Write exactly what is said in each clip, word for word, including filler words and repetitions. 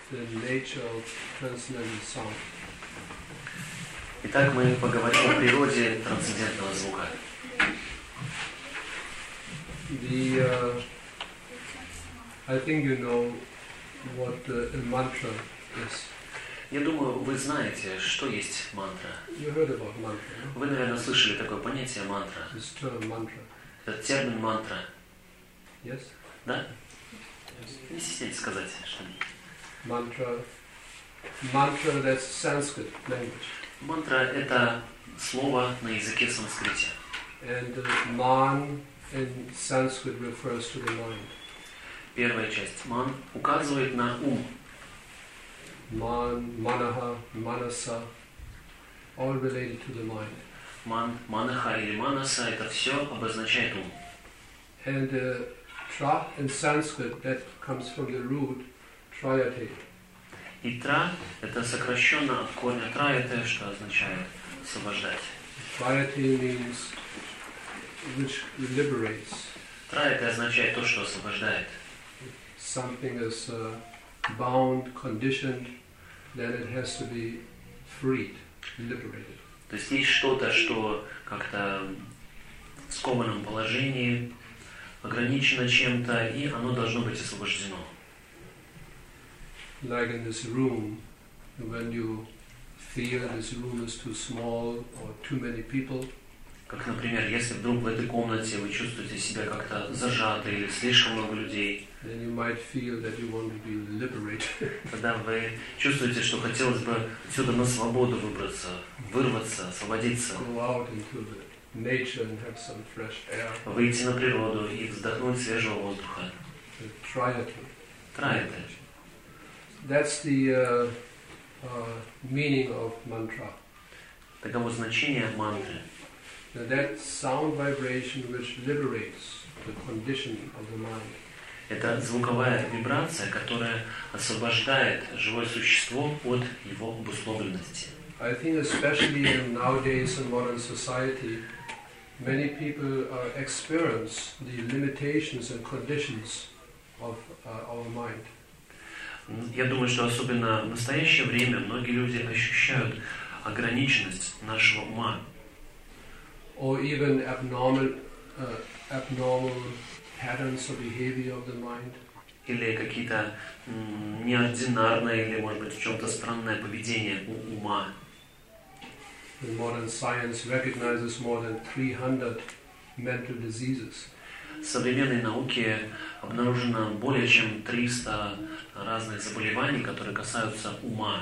the nature of transcendental sound. Итак, мы поговорим о природе трансцендентного звука. The, uh, I think you know what uh, a mantra is. Я думаю, вы знаете, что есть мантра. You heard about mantra, no? Вы, наверное, слышали такое понятие мантра. This term mantra. Этот термин мантра. Yes? Да? Yes. Не стесняйтесь сказать что-нибудь. Mantra. Mantra, that's Sanskrit language. Мантра – это слово на языке санскрите. And uh, man in Sanskrit refers to the mind. Первая часть ман указывает на ум. Man, manaha, manasa, all related to the mind. Ман, манаха или манаса – это все обозначает ум. And uh, tra in Sanskrit, that comes from the root trayate. И тра – это сокращенно от корня траяте, что означает освобождать. Trayate means which liberates. Траяте означает то, что освобождает. Something is uh, bound, conditioned, then it has to be freed, liberated. То есть есть что-то, что как-то в скованном положении, ограничено чем-то, и оно должно быть освобождено. Like in this room, when you feel this room is too small or too many people, Как, например, если вдруг в этой комнате вы чувствуете себя как-то зажаты или слишком много людей, then you might feel that you want to be liberated. тогда вы чувствуете, что хотелось бы отсюда на свободу выбраться, вырваться, освободиться, Go out into the nature and have some fresh air. выйти на природу и вздохнуть свежего воздуха. The trayate. Траяте. That's the uh, uh, meaning of mantra. Таково значение мантры. Now that sound vibration which liberates the condition of the mind. Это звуковая вибрация, которая освобождает живое существо от его обусловленности. I think especially in nowadays in modern society, many people uh, experience the limitations and conditions of uh, our mind. Я думаю, что особенно в настоящее время многие люди ощущают ограниченность нашего ума. Or even abnormal, uh, abnormal patterns of behavior of the mind. Или какие-то м, неординарные, или, может быть, в чем-то странное поведение у ума. The modern science recognizes more than three hundred mental diseases. В современной науке обнаружено более чем триста разных заболеваний, которые касаются ума.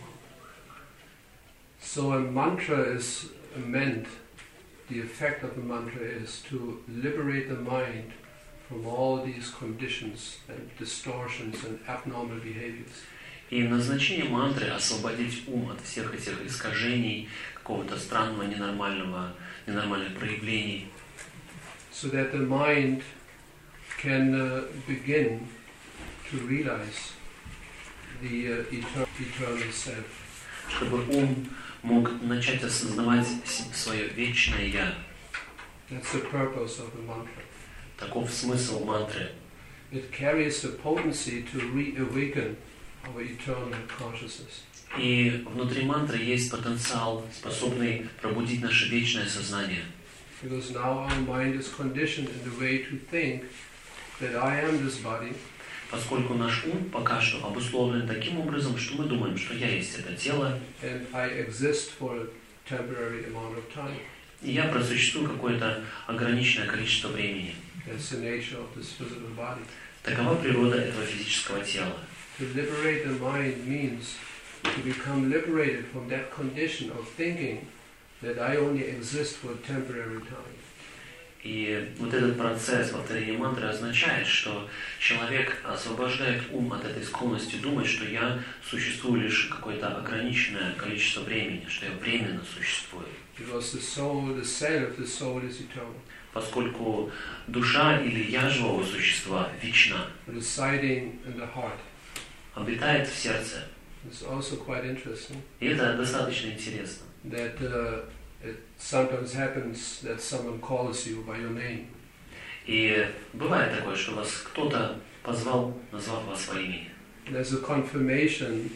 So a mantra is meant, the effect of the mantra is to liberate the mind from all these conditions and distortions and abnormal behaviors. И назначение мантры — освободить ум от всех этих искажений, какого-то странного, ненормального, ненормальных проявлений, So that the mind can uh, begin to realize the uh, etern- eternal self. чтобы ум мог начать осознавать свое вечное «Я». That's the purpose of the mantra. Таков смысл мантры. It carries the potency to reawaken our eternal consciousness. И внутри мантры есть потенциал, способный пробудить наше вечное сознание. Because now our mind is conditioned in the way to think that I am this body. Поскольку наш ум пока что обусловлен таким образом, что мы думаем, что я есть это тело, And I exist for a temporary amount of time. и я просуществую какое-то ограниченное количество времени. That's the nature of this physical body. Такова природа этого физического тела. To liberate the mind means to become liberated from that condition of thinking that I only exist for a temporary time. И вот этот процесс повторения мантры означает, что человек освобождает ум от этой склонности думать, что я существую лишь какое-то ограниченное количество времени, что я временно существую. Because the soul, the self, the soul is eternal. Поскольку душа или я живого существа вечна, Residing in the heart. обитает в сердце. It's also quite interesting И это достаточно интересно. that uh, it sometimes happens that someone calls you by your name. И бывает такое, что вас кто-то позвал, назвав вас по имени. And as a confirmation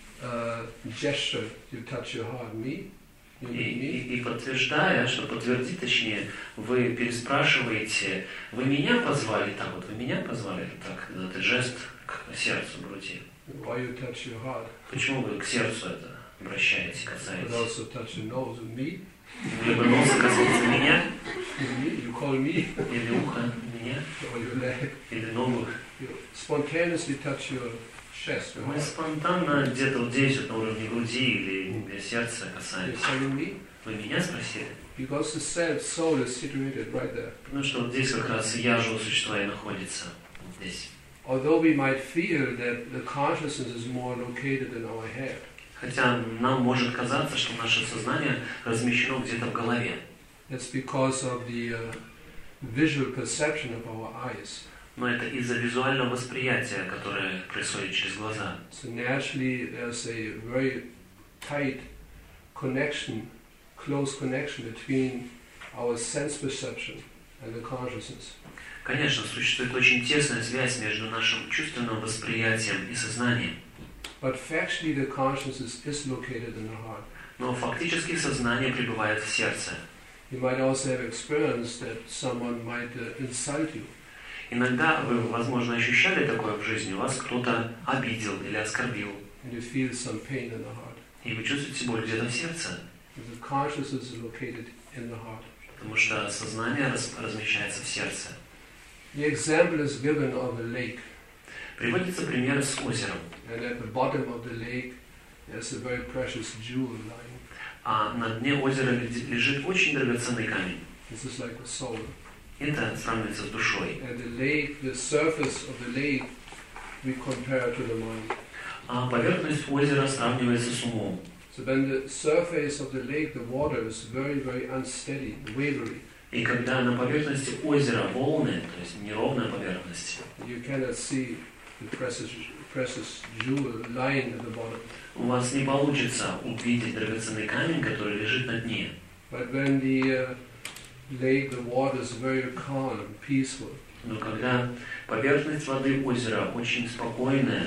uh, gesture, you touch your heart. Me? You И, mean me? и, и подтверждая, что подтвердить, точнее, вы переспрашиваете, вы меня позвали так вот, вы меня позвали так, этот жест к сердцу, к груди. Why you touch your heart? Почему вы к сердцу это обращаете, But касаетесь? also touch your nose. Me? Либо носа касается меня, Me? You call me? или ухо меня, Or your leg? или ногу. You spontaneously touch your chest. Your Мы heart. спонтанно где-то вот здесь, вот на уровне груди или сердца You're касаемся. telling me? Вы меня спросили? Because the self, soul is situated right there. Ну что, вот здесь как раз я живого существа и находится. Вот здесь. Although we might feel that the consciousness is more located in our head, Хотя нам может казаться, что наше сознание размещено где-то в голове. that's because of the uh, visual perception of our eyes. Но это из-за визуального восприятия, которое происходит через глаза. So naturally there's a very tight connection, close connection between our sense perception and the consciousness. Конечно, существует очень тесная связь между нашим чувственным восприятием и сознанием. But factually the consciousness is located in the heart. Но фактически сознание пребывает в сердце. You might also have experienced that someone might uh, insult you. Иногда вы, возможно, ощущали такое в жизни, вас кто-то обидел или оскорбил, And you feel some pain in the heart. и вы чувствуете боль где-то в сердце, The consciousness is located in the heart. потому что сознание раз- размещается в сердце. The example is given of a lake, Приводится пример с озером, and at the bottom of the lake there's a very precious jewel lying. а на дне озера лежит лежит очень драгоценный камень. This is like the soul. Это сравнивается с душой. And the lake, the surface of the lake, we compare to the mind. А поверхность озера сравнивается с умом. So when the surface of the lake, the water is very, very unsteady, wavery. И когда на поверхности озера волны, то есть неровная поверхность, You cannot see the precious, precious jewel lying at the bottom. у вас не получится увидеть драгоценный камень, который лежит на дне. But when the uh, lake, the water is very calm, peaceful, Но когда поверхность воды озера очень спокойная,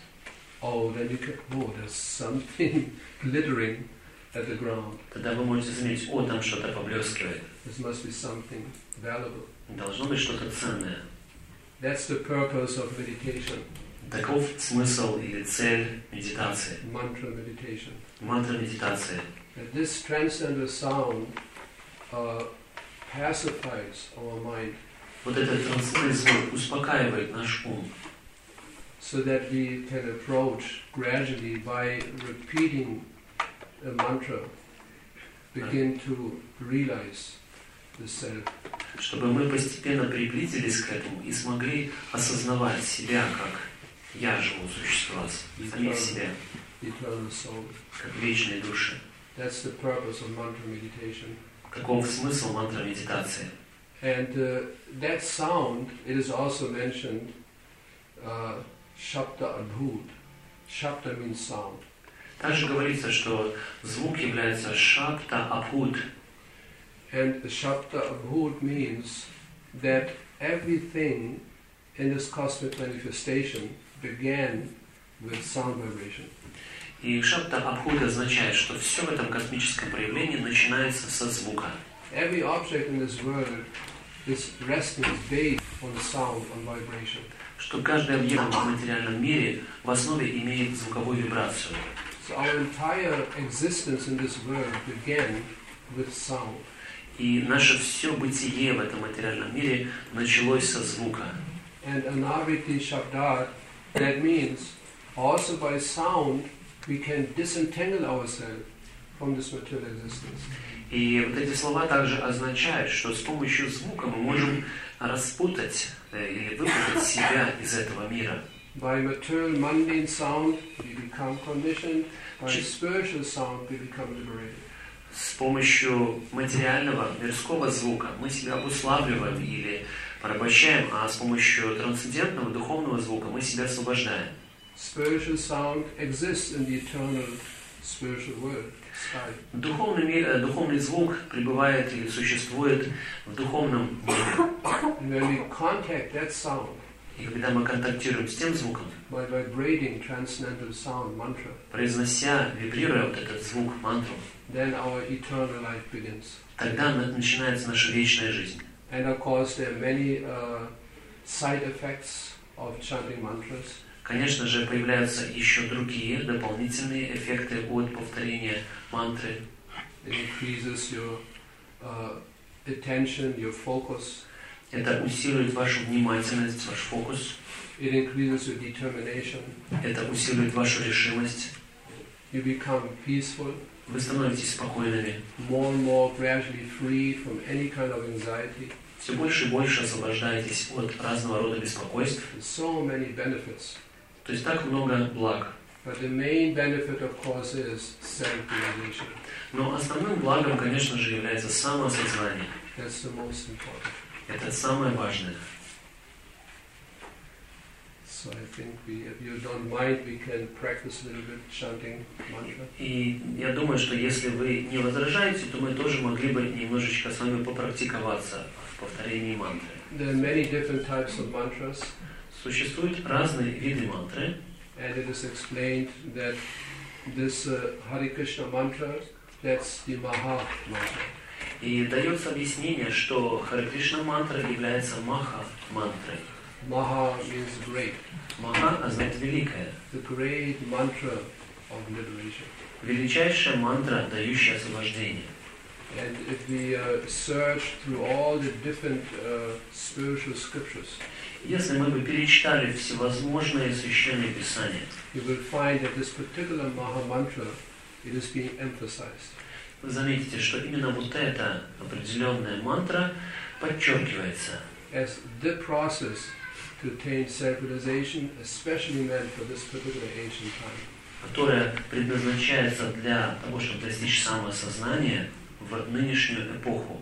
oh, then you can, oh, there's something glittering at the ground. тогда вы можете заметить, о, там что-то поблескивает. This must be something valuable. Должно быть что-то ценное. That's the purpose of meditation, Таков смысл или цель медитации, mantra meditation. мантра медитации. That this transcendental sound uh, pacifies our mind, Вот этот трансцендентный звук успокаивает наш ум, so that we can approach gradually by repeating a mantra, begin to realize the self. чтобы мы постепенно приблизились к этому и смогли осознавать себя как я живу существо, самих себя, Eternal soul. как вечные души. That's the purpose of mantra meditation. Таков смысл мантра медитации. And uh, that sound, it is also mentioned, uh, Shabda Adbhut. Shabda means sound. Также говорится, что звук является шапта абхут. And the Shabda Abhut means that everything in this cosmic manifestation began with sound vibration. И шапта абхут означает, что все в этом космическом проявлении начинается со звука. Every object in this world is resting, is based on sound, on vibration. Что каждый объект в материальном мире в основе имеет звуковую вибрацию. So our entire existence in this world began with sound. И наше все бытие в этом материальном мире началось со звука. And anaviti shabdat, that means also by sound we can disentangle ourselves from this material existence. И вот эти слова также означают, что с помощью звука мы можем распутать э, или выпутать себя из этого мира. By material mundane sound we become conditioned, by spiritual sound we become liberated. С помощью материального, мирского звука мы себя обуславливаем или порабощаем, а с помощью трансцендентного, духовного звука мы себя освобождаем. Spiritual sound exists in the eternal spiritual world, sky. Духовный, мир, духовный звук пребывает или существует в духовном мире. And when we contact that sound, И когда мы контактируем с тем звуком, by vibrating transcendental sound mantra, произнося, вибрируя вот этот звук мантру, then our eternal life begins. тогда начинается наша вечная жизнь. And of course, there are many uh, side effects of chanting mantras. Конечно же, появляются еще другие дополнительные эффекты от повторения мантры. It increases your uh, attention, your focus. Это усиливает вашу внимательность, ваш фокус. It increases your determination. Это усиливает вашу решимость. You become peaceful. Вы становитесь спокойными. More and more gradually freed from any kind of anxiety. Все больше и больше освобождаетесь от разного рода беспокойств. So many benefits. То есть так много благ. But the main benefit, of course, is self-realization. Но основным благом, конечно же, является самоосознание. That's the most important. Это самое важное. So I think we, if you don't mind, we can practice a little bit chanting mantra. И я думаю, что если вы не возражаете, то мы тоже могли бы немножечко с вами попрактиковаться в повторении мантры. There are many different types of mantras. Существуют разные виды мантры. And it is explained that this uh, Hare Krishna mantra, that's the Maha mantra. И дается объяснение, что Харе Кришна мантра является Маха мантрой. Maha means great. Маха означает великая. The great mantra of liberation. Величайшая мантра, дающая освобождение. And if we uh, search through all the different uh, spiritual scriptures, если мы бы перечитали всевозможные священные писания, you will find that this particular Maha mantra, it is being emphasized. вы заметите, что именно вот эта определенная мантра подчеркивается. As the process to attain self-realization, especially meant for this particular ancient time. Которая предназначается для того, чтобы достичь самоосознания в нынешнюю эпоху.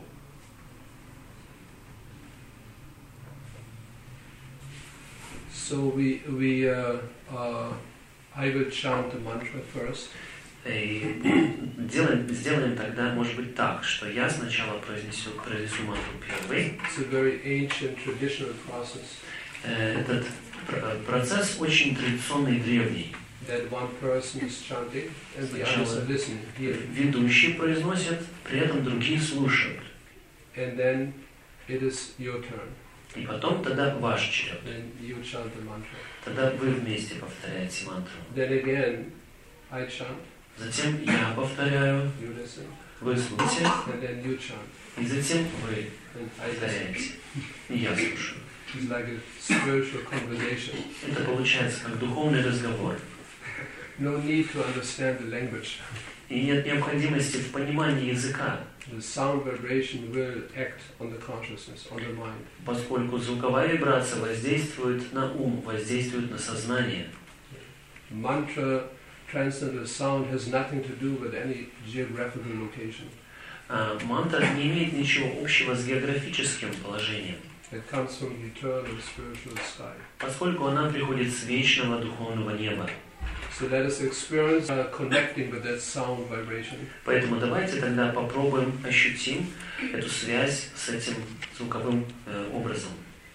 So we we uh, uh, I will chant the mantra first. И делаем, сделаем тогда, может быть, так, что я сначала произнесу, произнесу мантру первый. It's a very ancient traditional process. Этот процесс очень традиционный и древний. That one person is chanting and the others are listening. Here. Ведущий произносит, при этом другие слушают. And then it is your turn. И потом тогда ваш черед. Then you chant the mantra. Тогда вы вместе повторяете мантру. Then again, I chant. Затем я повторяю, you listen. Вы слушаете, and then you chant. И затем вы and I повторяете. И я слушаю. It's like a spiritual conversation. Это получается как духовный разговор. No need to understand the language. И нет необходимости в понимании языка. The sound vibration will act on the consciousness, on the mind. Поскольку звуковая вибрация воздействует на ум, воздействует на сознание. Mantra, transcendental sound has nothing to do with any geographical location. А мантра не имеет ничего общего с географическим положением. It comes from eternal spiritual sky. Поскольку она приходит с вечного духовного неба. So let us experience uh, connecting with that sound vibration. Поэтому давайте тогда попробуем ощутим эту связь с этим звуковым э, образом.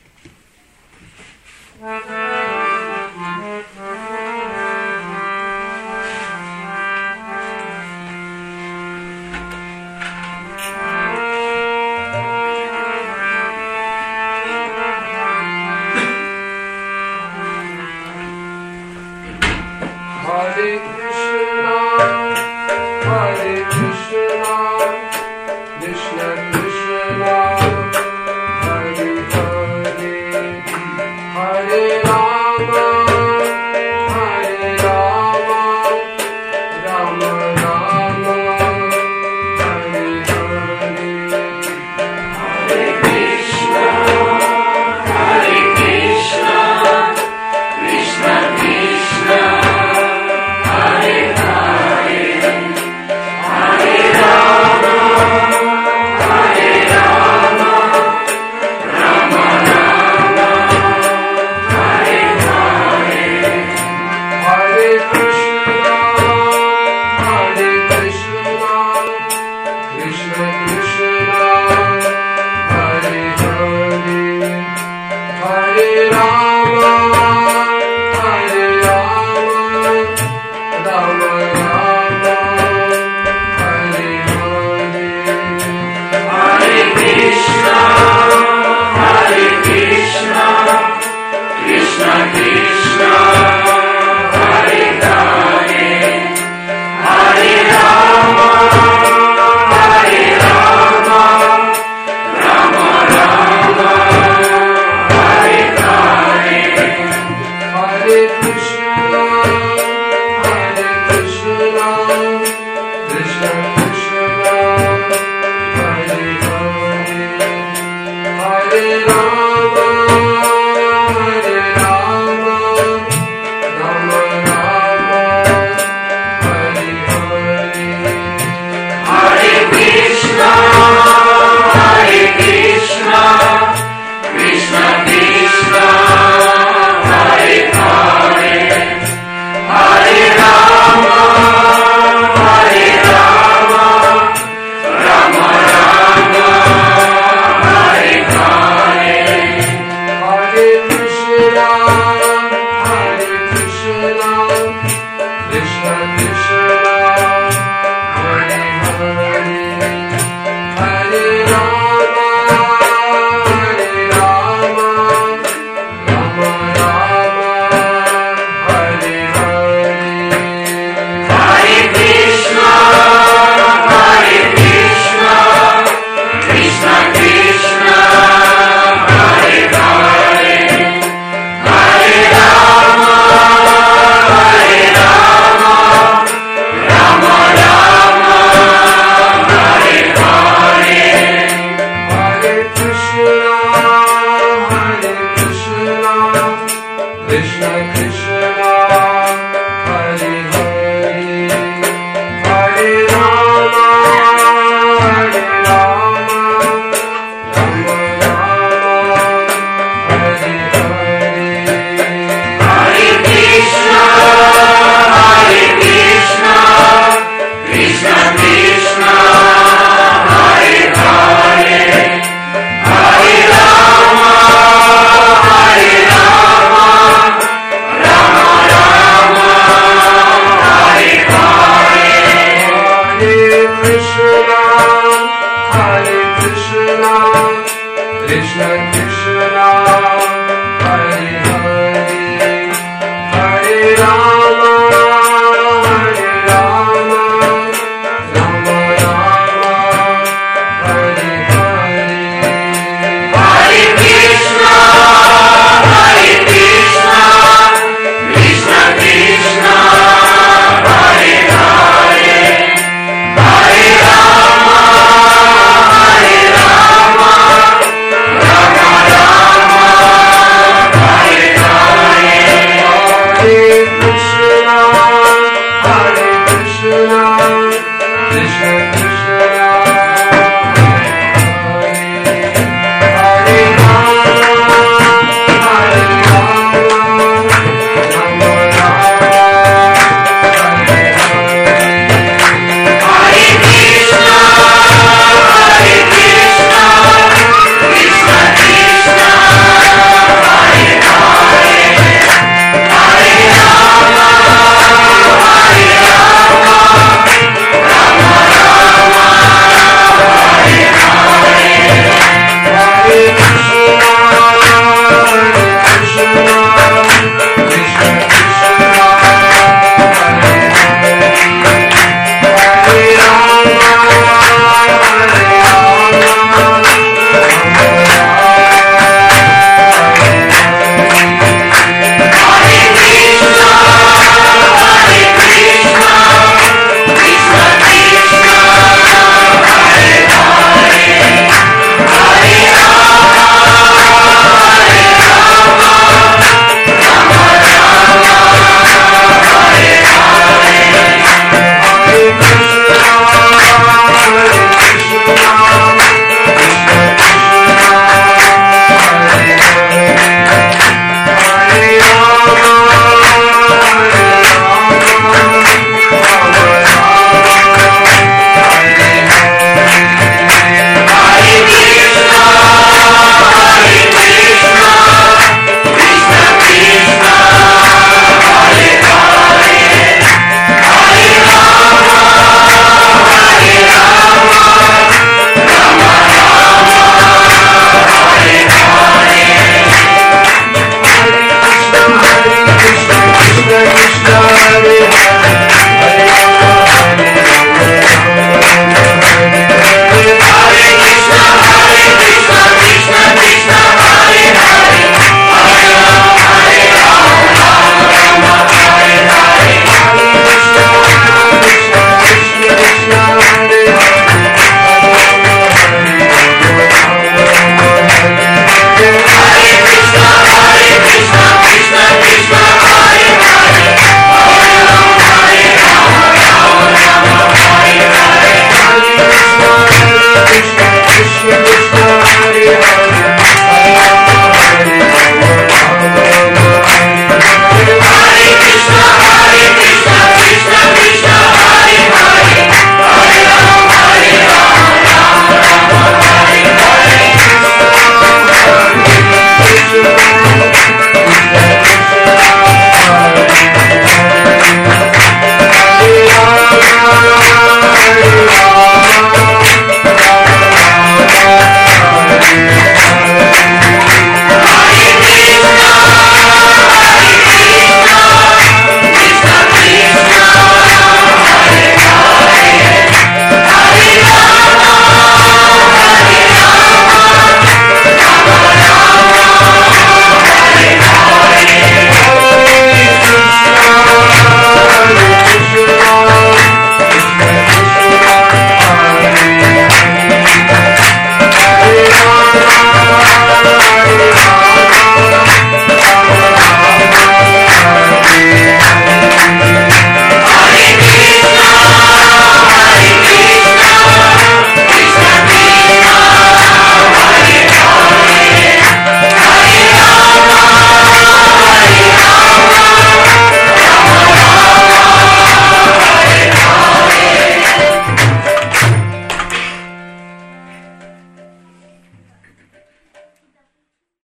Hare Krishna, Hare Krishna, Krishna Krishna, Hare Hare, Hare Rama, Hare Krishna Krishna